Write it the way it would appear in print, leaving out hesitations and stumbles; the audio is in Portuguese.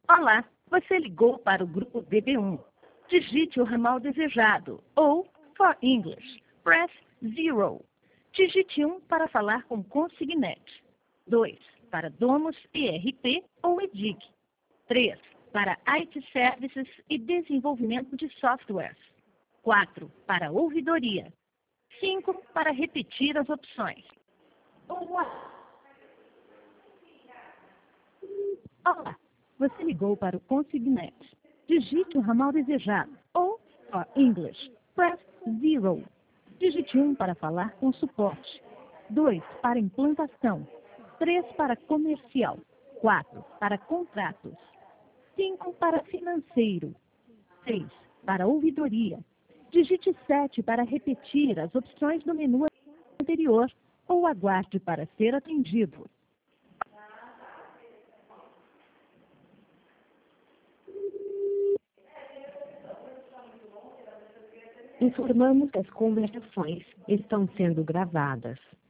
Olá, você ligou para o grupo DB1. Digite o ramal desejado ou, for English, press 0. Digite 1 para falar com Consignet. 2 para Domus ERP ou EDIG. 3 para IT Services e desenvolvimento de softwares. 4 para ouvidoria. 5 para repetir as opções. Olá, você ligou para o Consignet. Digite o ramal desejado ou, for English, press 0. Digite 1 para falar com suporte. 2 para implantação. 3 para comercial. 4 para contratos. 5 para financeiro. 6 para ouvidoria. Digite 7 para repetir as opções do menu anterior ou aguarde para ser atendido. Informamos que as conversações estão sendo gravadas.